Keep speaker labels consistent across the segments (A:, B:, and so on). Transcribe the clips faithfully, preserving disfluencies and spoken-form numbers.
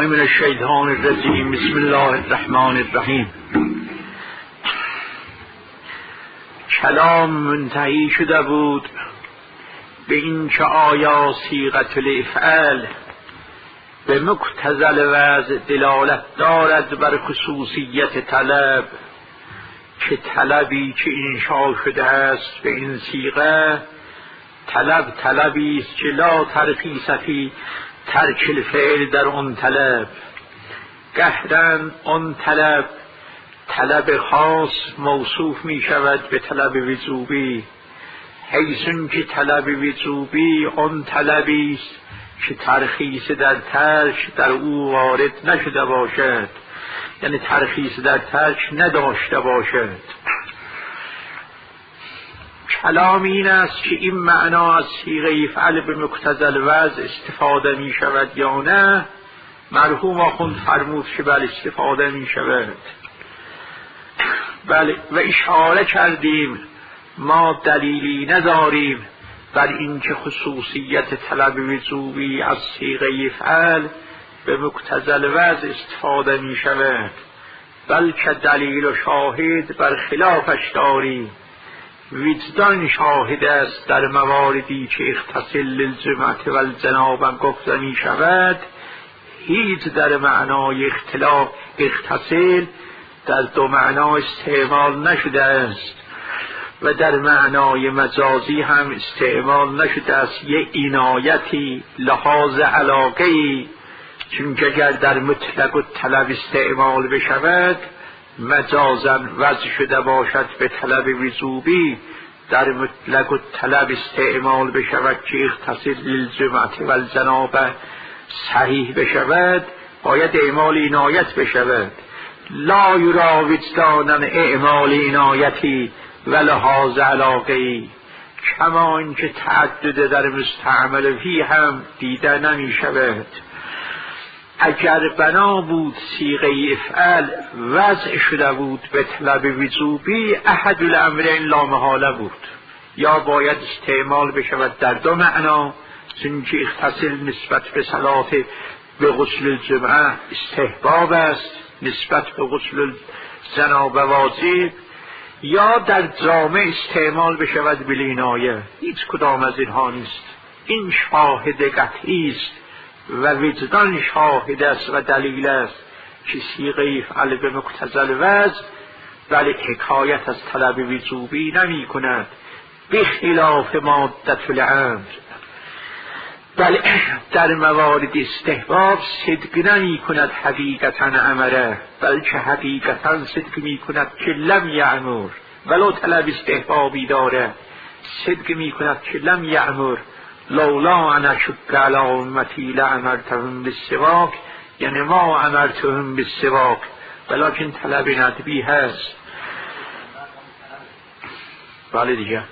A: بالله من الشیطان الرجیم. بسم الله الرحمن الرحیم. کلام منتهی شده بود به این که آیا صیغة الافعال به مقتضی الوضع دلالت دارد بر خصوصیت طلب، که طلبی که انشا شده است به این صیغه طلب طلبی است که لا ترخیص فی ترک الفعل در آن طلب. گهرن آن طلب طلب خاص موصوف می شود به طلب وجوبی، حیث که طلب وجوبی آن طلبی است که ترخیص در ترک در او وارد نشده باشد، یعنی ترخیص در ترک نداشته باشد. کلام این است که این معنا از صیغه افعل به مقتضی الوضع استفاده می شود یا نه. مرحوم آخوند فرمود که بله استفاده می شود. بله، و اشاره کردیم ما دلیلی نداریم بر اینکه خصوصیت طلب وجوبی از صیغه افعل به مقتضی الوضع استفاده می شود، بلکه دلیل و شاهد بر خلافش داریم. وجدان شاهد است در مواردی که اختصل للجمعة والجنابه گفته می شود، هیچ در معنای اختلاف اختصل در دو معنا استعمال نشده است و در معنای مجازی هم استعمال نشده است. یه عنایتی لحاظ علاقه‌ای، چون اگر در مطلق الطلب استعمال بشود مجازا وضع شده باشد به طلب وجوبی، در مطلق الطلب استعمال بشود که اختصل للجمعة والجنابه صحیح بشود، باید اعمال عنایت بشود. لا یرا وجدانا اعمال عنایتی و لحاظ علاقه‌ای، کما اینکه تعدد در مستعمل فی هم دیده نمی شود. اگر بنا بود صیغه افعل وضع شده بود به طلب وجوبی، احد الامرین لا محاله بود، یا باید استعمال بشود در دو معنا، چونکه اختصل نسبت به صلات به غسل الجمعه استحباب است، نسبت به غسل الجنابه واجب، یا در جامع استعمال بشود بالعنایه. هیچ کدام از اینها نیست. این شاهد قطعی است و وجدان شاهد است و دلیل است که صیغه افعل به مقتضی الوضع ولی حکایت از طلب وجوبی نمی کند، بخلاف مادة الامر. بل در موارد استحباب صدق نمی کند حقیقتا امره، بلکه حقیقتا صدق می کند که لم یأمر، ولو طلب استحبابی داره صدق می کند که لم یأمر. لولا ان اشق علی امتی لامرتهم بالسواک، یعنی ما امرتهم بالسواک، ولکن طلب ندبی هست. بله دیگه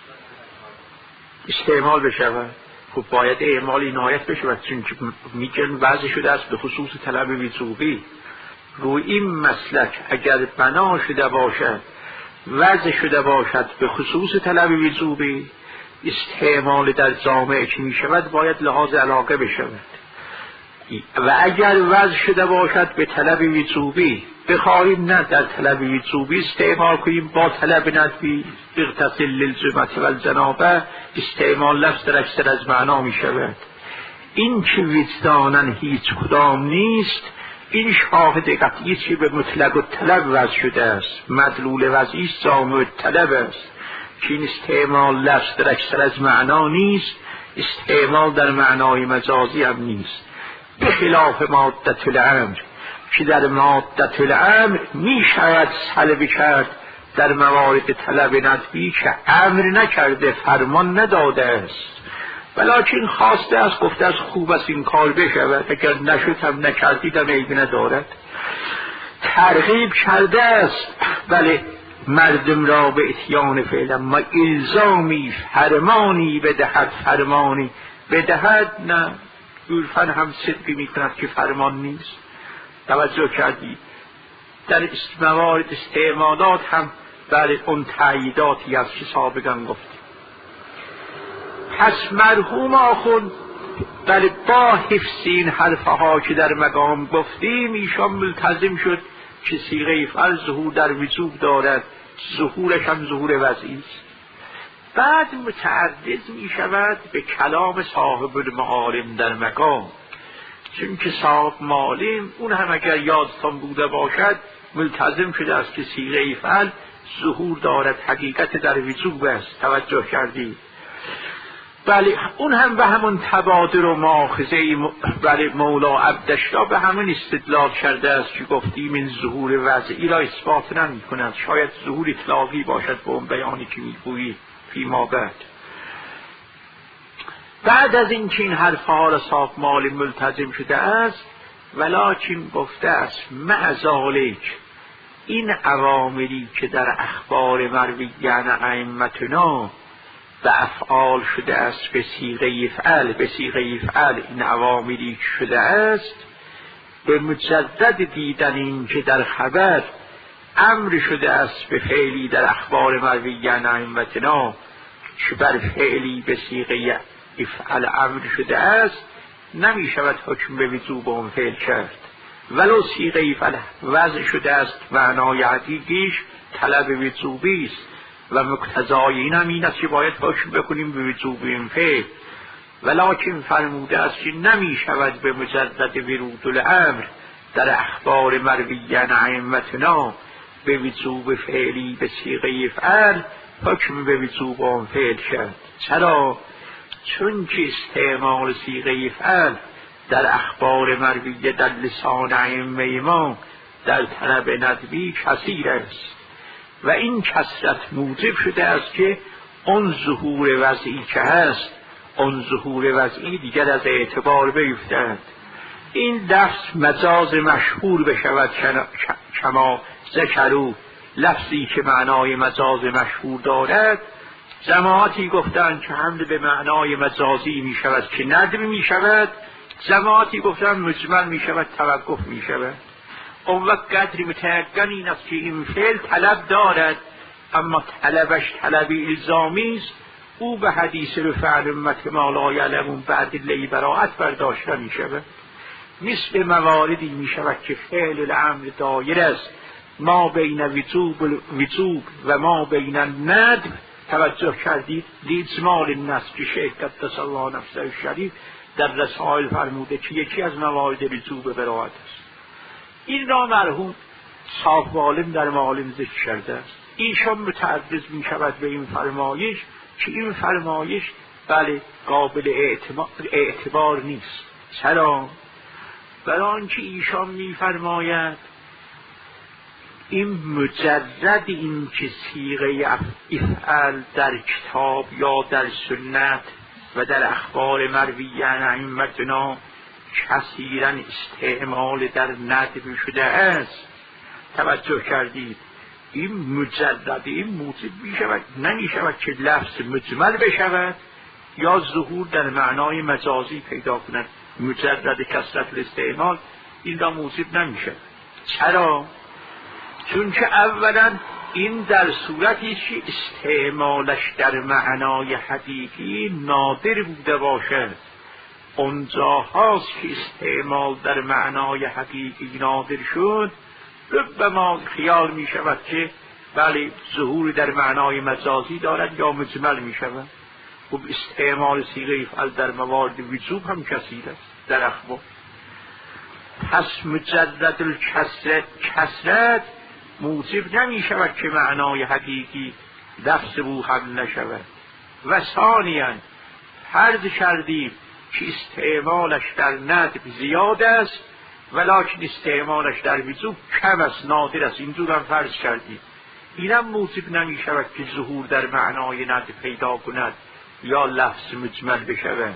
A: استعمال بشود، خب باید اعمال عنایت بشود، چون میگن وضع شده است به خصوص طلب وجوبی. روی این مسلک اگر بنا شده باشد وضع شده باشد به خصوص طلب وجوبی، استعمال در جامعه که می شود باید لحاظ علاقه بشود. و اگر وضع شده باشد به طلب وجوبی، بخواهیم نه در طلب وجوبی استعمال کنیم با طلب ندبی، اغتسل للجمعة والجنابه، استعمال لفظ در اکثر از معنا می شود. این که وجدانا هیچ کدام نیست، این شاهد قطعی که به مطلق الطلب وضع شده است، مدلول وضعی جامع الطلب است، که این استعمال لفظ در اکثر از معنا نیست، استعمال در معنای مجازی هم نیست، به خلاف مادة الامر که در مادة الامر می شود سلب کرد در موارد طلب ندبی که امر نکرده، فرمان نداده است، ولیکن خواسته است، گفته است خوب است این کار بشود، اگر نشد هم نکردیدم عیبی ندارد. ترغیب کرده است ولی مردم را به اتیان فعل، اما الزامی فرمانی بدهد، فرمانی بدهد نه، عرفاً هم صدقی می کند که فرمان نیست. توجه کردی در موارد استعمالات هم بله اون تأییداتی از که سابقا گفتیم. پس مرحوم آخوند بله با حفظ این حرفها که در مقام گفتیم ایشان ملتزم شد که صیغه افعال ظهور در وجوب دارد، ظهورش هم ظهور وضعی است. بعد متعرض می شود به کلام صاحب المعالم در مقام، چون که صاحب معالم اون هم اگر یادتان بوده باشد ملتزم شده است که صیغه افعال ظهور دارد، حقیقت در وجوب است. توجه کردید؟ بله اون هم به همون تبادر و مؤاخذه بله مولا عبدالله به همون استدلال کرده است که گفتیم این ظهور وضعی را اثبات نمی کند، شاید ظهور اطلاقی باشد به اون بیانی که میگویی فیما بعد. بعد از این که این حرفها را صاحب معالم ملتزم شده است، ولکن گفته است مع ذالک این عواملی که در اخبار مرویان ائمتنا به افعال شده است به صیغه افعال، به صیغه افعال این عواملی که شده است به مجدد دیدن این که در خبر امر شده است به فعلی در اخبار مرویان ائمتنا که بر فعلی به صیغه افعال امر شده است، نمی شود حکم به وجوب اون فعل کرد ولو صیغه افعال وضع شده است. معنای حقیقیش طلب وجوبی است و مقتضای این هم این است که باید حکم بکنیم به وجوب این فعل، ولکن فرموده است که نمی شود به مجدد ورود الامر در اخبار مرویان ائمتنا به وجوب فعلی به صیغه افعال حکم به وجوب آن فعل کرد. چرا؟ چون که استعمال صیغه افعال در اخبار مرویه در لسان ائمه ما در طلب ندبی کثیر است و این کثرت موجب شده است که اون ظهور وضعی که هست، اون ظهور وضعی دیگر از اعتبار بیفتد. این لفظ مجاز مشهور بشود کما ذکروا، لفظی که معنای مجاز مشهور دارد. جماعتی گفتند که حمل به معنای مجازی می شود که ندب می شود، جماعتی گفتند مجمل می شود توقف می شود. اون وقت قدری متیقن این است که این فعل طلب دارد، اما طلبش طلبی الزامی است، او به حدیث رفع امت ما لا یعلمون بعد لی براءت برداشته می شود. مثل مواردی می شود که فعل الامر دایر است ما بین وجوب وجوب و ما بین الندب. توجه کردید؟ لیجمال النص که شیخ قدس الله نفسه الشریف در رسائل فرموده که یکی از موارد وجوب براءت است. این را مرحوم صاحب معالم در معالم ذکر کرده است. ایشان متعرض می شود به این فرمایش که این فرمایش بله قابل اعتبار نیست. چرا؟ برای آنکه ایشان می فرماید این مجرد این که صیغه افعال در کتاب یا در سنت و در اخبار مرویان ائمتنا کثیرا استعمال در ندب شده است. توجه کردید؟ این مجرد این موجب می شود نمی شود که لفظ مجمل بشود یا ظهور در معنای مجازی پیدا کند. مجرد کثرت الاستعمال این را موجب نمی شود. چرا؟ چون که اولا این در صورتی که استعمالش در معنای حقیقی نادر بوده باشد. اونجا هاست که استعمال در معنای حقیقی نادر شد، ربما خیال می شود که بله ظهور در معنای مجازی دارد یا مجمل می شود. خب استعمال صیغه افعال در موارد وجوب هم کثیر است در اخبار. پس مجرد الکثرت کثرت موجب نمی شود که معنای حقیقی لفظ او هم نشود. و ثانیاً فرض کردیم که استعمالش در ندب زیاد است ولکن استعمالش در وجوب کم است، نادر است. اینجور هم فرض کردیم. اینم موجب نمی شود که ظهور در معنای ندب پیدا کند یا لفظ مجمل بشود.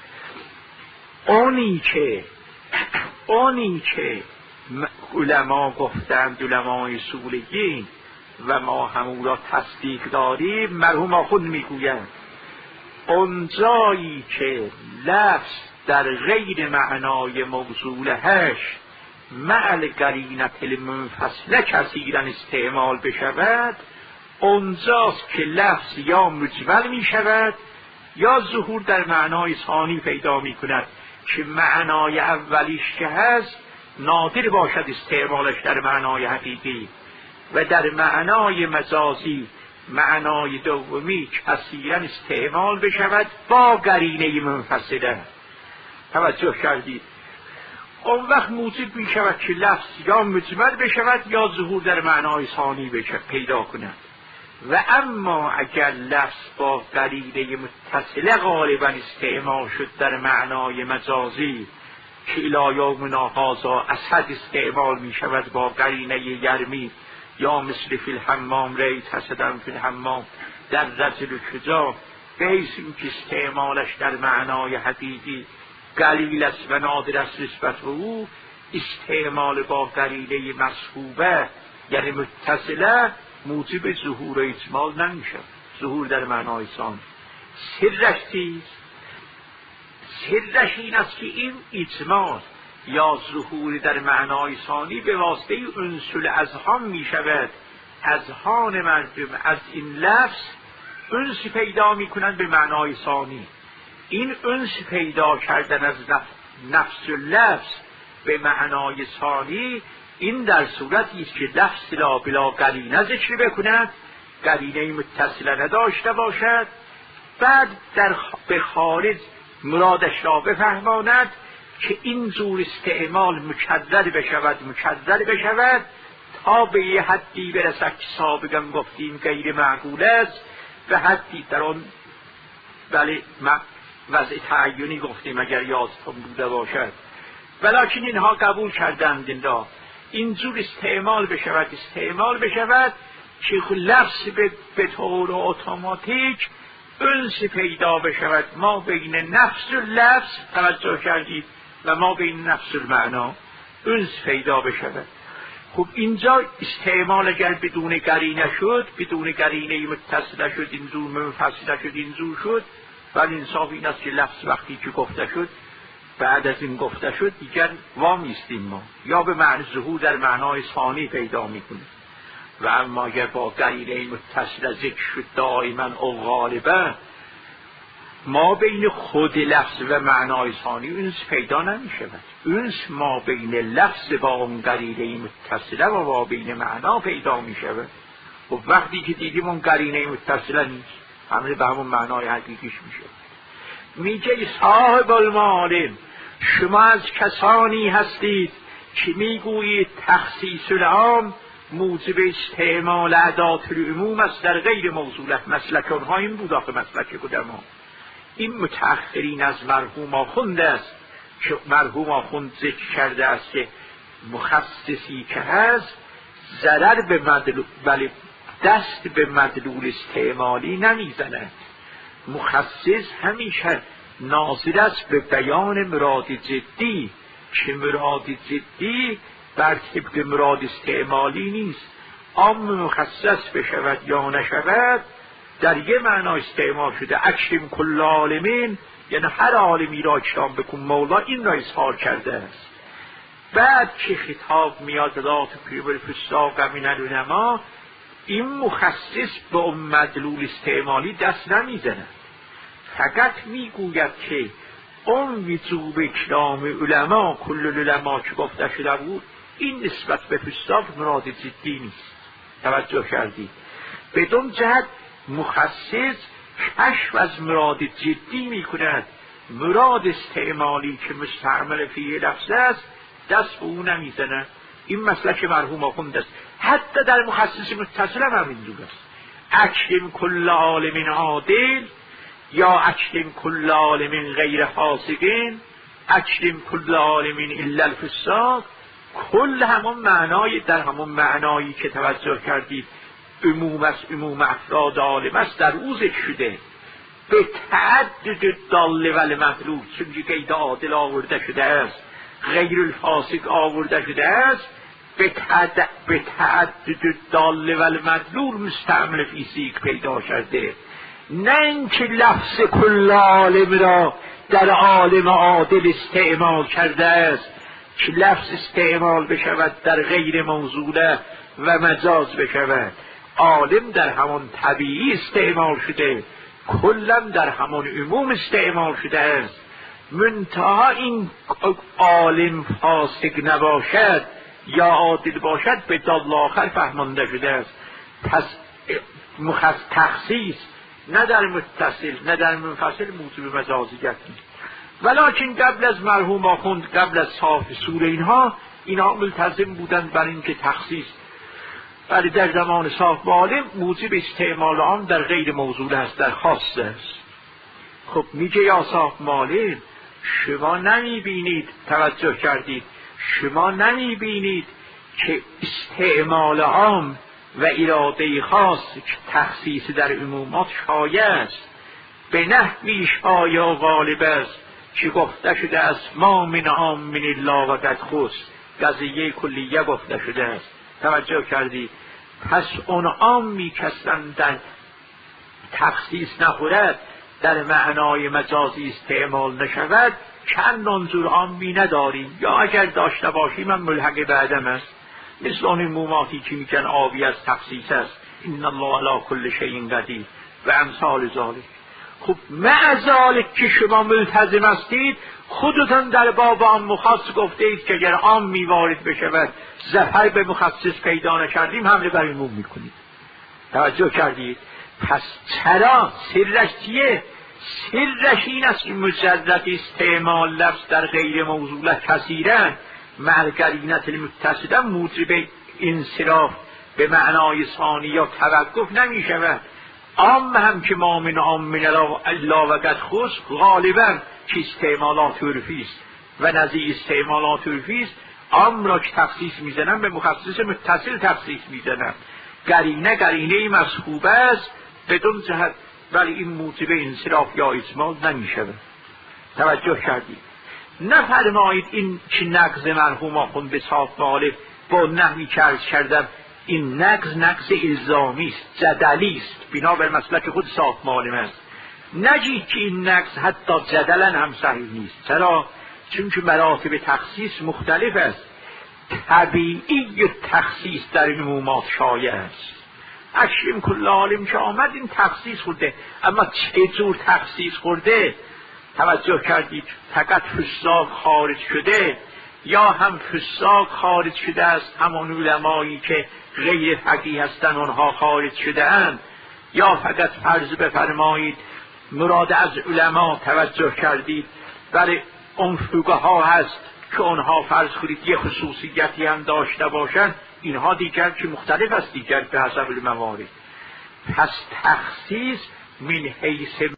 A: اونی که اونی که علما گفتند، علمای اصولیین و ما همون را تصدیق داریم، مرحوم آخوند میگویند اون جایی که لفظ در غیر معنای موصولهش مع القرینة المنفصله کثیرا استعمال بشود، اونجاست که لفظ یا مجمل می شود یا ظهور در معنای ثانی پیدا می کند که معنای اولیش که هست نادر باشد استعمالش در معنای حقیقی و در معنای مجازی معنای دومی کثیرا استعمال بشود با قرینه منفصله. توجه کردید؟ اون وقت موجب می شود که لفظ یا مجمل بشود یا ظهور در معنای ثانی بشه پیدا کند. و اما اگر لفظ با قرینه متصله غالبا استعمال شد در معنای مجازی که الی یومنا هذا اسد استعمال می شود با قرینه یرمی یا مثل فی الحمام ریت حسدا فی الحمام در رجل شجاع، به حیث اینکه استعمالش در معنای حقیقی قلیل است و نادر است نسبت به او، استعمال با قرینه مصحوبه یعنی متصله موجب ظهور و اجمال نمیشه. ظهور در معنای ثانی سرش چیست؟ سرش این است که این اجمال یا ظهور در معنای ثانی به واسطه انسل اذهان می شود. اذهان مردم از این لفظ انس پیدا می کنند به معنای ثانی. این انس پیدا کردن از نفس لفظ به معنای ثانی این در صورتی است که لفظ لا بلا قرینه ذکر بکند، قرینه متصله نداشته باشد، بعد در به خارج مرادش را بفهماند که این جور استعمال مکرر بشود مکرر بشود تا به یه حدی برسد که سابقا گفتیم غیر معقول است، به حدی در آن بله وضع تعینی گفتیم اگر یادتون بوده باشد. ولیکن اینها قبول کردند این را اینجور استعمال بشود استعمال بشود که لفظ به طور اتوماتیک انس پیدا بشود ما بین نفس و لفظ، توجه کردید، و ما بین نفس المعنا انس پیدا بشود. خب اینجا استعمال اگر بدون قرینه شد، بدون قرینه متصله شد، اینجور منفصله شد، اینجور شد، ولی انصاف این است که لفظ وقتی که گفته شد بعد از این گفته شد دیگر وامیستیم ما، یا به معنی ظهور در معنای ثانی پیدا میکنه. و اما اگر با قرینه متصله ذکر شد دائما او غالبا ما بین خود لفظ و معنای ثانی انس پیدا نمی شود. انس ما بین لفظ با اون قرینه متصله و ما بین معنا پیدا می شود. و وقتی که دیدیم اون قرینه متصله نیست همه به همون معنای حقیقیش می شود. میگه صاحب المعالم شما از کسانی هستید که میگویید تخصیص العام موجب استعمال ادات العموم است در غیر موصولت. مسلک آنها این بود، آخه مسلک قدما این متأخرین از مرحوم آخوند است که مرحوم آخوند ذکر کرده است که مخصصی که هست ضرر به مدلول ولی دست به مدلول استعمالی نمیزند. مخصص همیشه ناظر است به بیان مراد جدی که مراد جدی بر طبق مراد استعمالی نیست. عام مخصص بشود یا نشود در یه معنا استعمال شده. اکرم کل عالمین یعنی هر عالمی را اکرام بکن. مولا این را اظهار کرده است. بعد که خطاب میاد ذات پیبر فساق من العلماء، این مخصص به اون مدلول استعمالی دست نمیزند، فقط میگوید که اون وجوب اکرام علما کل العلماء که گفته شده بود این نسبت به فساق مراد جدی نیست. توجه کردید؟ بدون جهت مخصص کشف از مراد جدی میکند. مراد استعمالی که مستعمل فیه لفظ است دست به او نمیزنه. این مسلک مرحوم آخوند است. حتی در مخصص متصل هم اینجور است. اکرم کل عالم عادل یا اکرم کل عالم غیر فاسقین، اکرم کل عالم الا الفساق، کل همون معنای در همون معنایی که توجه کردید عموم است، عموم افراد عالم است در او ذکر شده. به تعدد دال و المدلول چون که قید عادل آورده شده است، غیر الفاسق آورده شده است، به تعدد, به تعدد دال و المدلول مستعمل فیزیک پیدا شده. نه اینکه لفظ کل عالم را در عالم عادل استعمال کرده است که لفظ استعمال بشود در غیر موضوعه و مجاز بشود. عالم در همون طبیعی استعمال شده کلا در همان عموم استعمال شده است، منتها این عالم فاسق نباشد یا عادل باشد به دال آخر فهمانده شده است. پس مخص تخصیص نه در متصل نه در منفصل موضوع مجازیت نیست. ولکن قبل از مرحوم آخوند، قبل از صاحب سوره اینها، اینها ملتزم بودند بر اینکه تخصیص ولی در زمان صاحب عالم موجب استعمال عام در غیر موضوع است، در خاص است. خب میگه یا صاحب عالم شما نمی بینید، توجه کردید، شما نمی بینید که استعمال عام و اراده خاص که تخصیص در عمومات شایع است، به نحوی شایع و غالب است که گفته شده است ما من عام من الله و قد خص، قضیه کلیه گفته شده است. توجه کردید؟ پس اون عامی کسان در تخصیص نخورد، در معنای مجازی استعمال نشود، چند منظور عامی نداریم، یا اگر داشته باشیم من ملحق بعدم است، مثل اون عموماتی که میگن آبی از تخصیص است، ان الله علی کل شیء قدیر و امثال ذالک. خب مع ذالک که شما ملتزم هستید، خودتان در باب عام مخصص گفته اید که اگر عام میوارد بشود ظفر به مخصص پیدا نکردیم حمله بر عموم میکنید. توجه کردید؟ پس چرا؟ سرش چیه؟ سرش این است که مجرد استعمال لفظ در غیر موضوع کثیرا مع القرینة المتصله موجب انصراف به معنای ثانی یا توقف نمی شود. عام هم که ما من عام من الله و قد خص غالبا که استعمالات عرفی است و نظیر استعمالات عرفی است، عام را که تخصیص میزنن به مخصص متصل تخصیص میزنن. قرینه قرینه مسخوبه است بدون جهت، ولی این موجب انصراف یا اجمال نمی شود. توجه کردید؟ نفرمایید این که نقض مرحوم آخوند به صاحب عالم با نحوی که عرض کردم، این نقض نقض الزامی است، جدلی است، بنابر مسلک خود صاحب عالم است. نگید که این نقض حتی جدلا هم صحیح نیست. چرا؟ چون که مراتب تخصیص مختلف است. طبیعی تخصیص در عمومات شایع است. اکشیم کل عالم که آمد این تخصیص خورده، اما چه جور تخصیص خورده؟ توجه کردید؟ فقط فساق خارج شده، یا هم فساق خارج شده است، همان علمایی که غیر فقیه هستند اونها خارج شده اند، یا فقط فرض بفرمایید مراد از علما، توجه کردید، برای اون فقها هست که اونها فرض کنید یه خصوصیتی هم داشته باشند، اینها دیگر که مختلف است دیگر به حسب الموارد. پس تخصیص من حیث